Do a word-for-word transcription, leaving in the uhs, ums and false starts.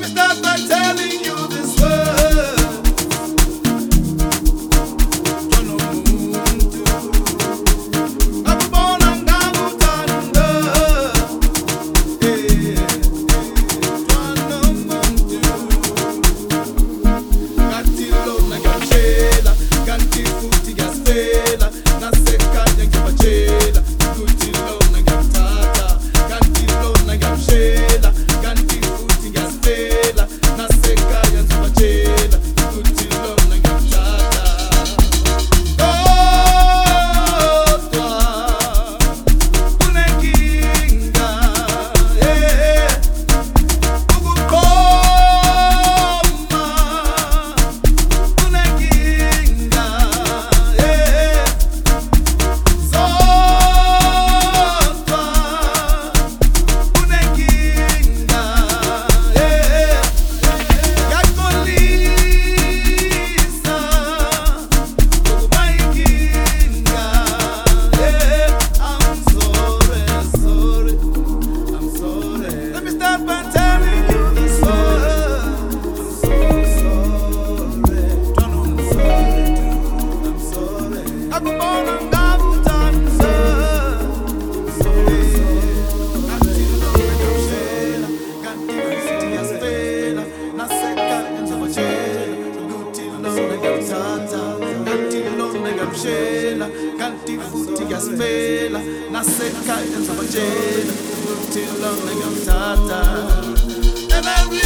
me start by telling you this word. Jono muntu akubona ngakutanda. Eh, Jono muntu kanti lona ngiyamtshela, kanti futhi ngiyasifela, nasekhaya ngiyabajela ukuthi lona ngiyamthatha, kanti lona ngiyamshela, kanti futhi ngiyasifela, nasekhaya ngiyabajela ukuthi lona ngiyamthatha. Kodwa kunenkinga, eh, ukuqoma kunenkinga, eh, sodwa kunenkinga, eh, yaxolisa ukuba inkinga, eh, I'm sorry, sorry, I'm sorry. Let me start by telling you this word. I'm so sorry. Don't know I'm sorry too. I'm sorry. Akubona ngakutanda. So sorry. Kanti lona ngiyamshela, kanti futhi ngiyasifela, nasekhaya ngiyabajela ukuthi lona ngiyamthatha, kanti lona ngiyamshela, kanti futhi ngiyasifela, nasekhaya ngiyabajela ukuthi lona ngiyamthatha. And I